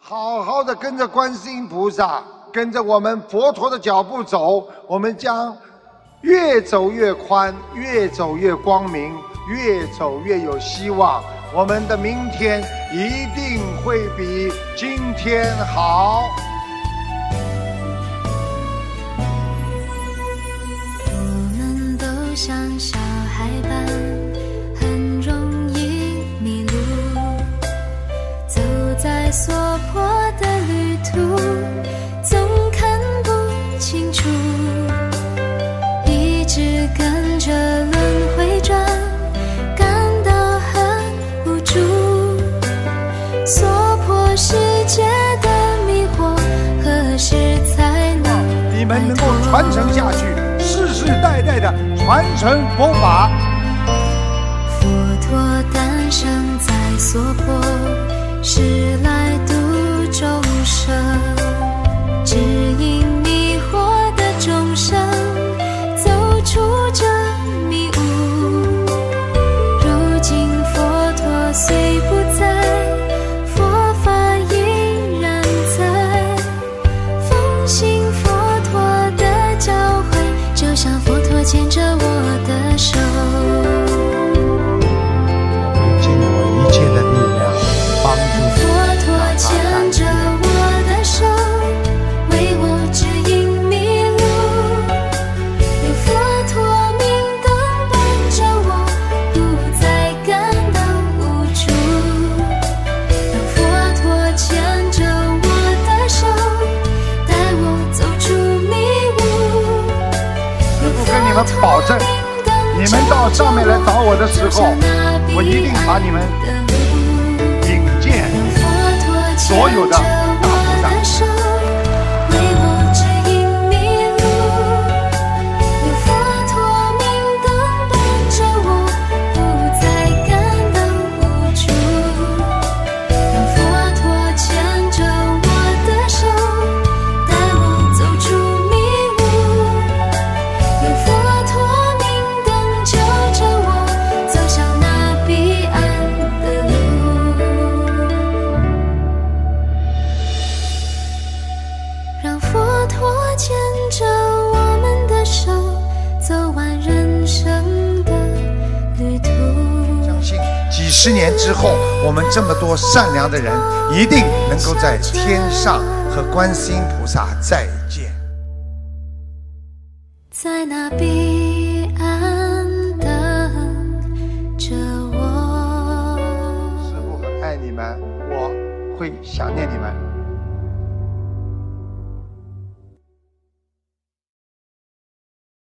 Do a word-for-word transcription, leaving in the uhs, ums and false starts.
好好的跟着观世音菩萨，跟着我们佛陀的脚步走，我们将越走越宽，越走越光明，越走越有希望。我们的明天一定会比今天好。 我们都像小孩般，很容易迷路，走在所迫的旅途，总看不清楚，一直跟着轮回转，感到很无助，所迫世界的迷惑，何时才能你们能够传承下去，世世代代的传承佛法。 佛陀诞生在娑婆，是来度众生，指引迷惑的众生走出这迷雾。如今佛陀虽不在，佛法依然在，奉行佛陀的教诲，就像佛陀牵着我的手。 尽我一切的力量帮助佛陀牵着我的手，为我指引迷路，有佛陀明灯伴着我，不再感到无助。让佛陀牵着我的手，带我走出迷雾。 我跟你们保证，你们到上面来找我的时候，我一定把你们引荐所有的大菩萨。 为我指引迷路，有佛陀明灯伴着我，不再感到无助。让佛陀牵着我的手，带我走出迷雾。有佛陀明灯救着我，走向那彼岸的路。让佛陀牵着我们的手，走完人生的旅途。 相信几十年之后，我们这么多善良的人，一定能够在天上和观世音菩萨再见。 在那彼岸等着我。 师父很爱你们，我会想念你们。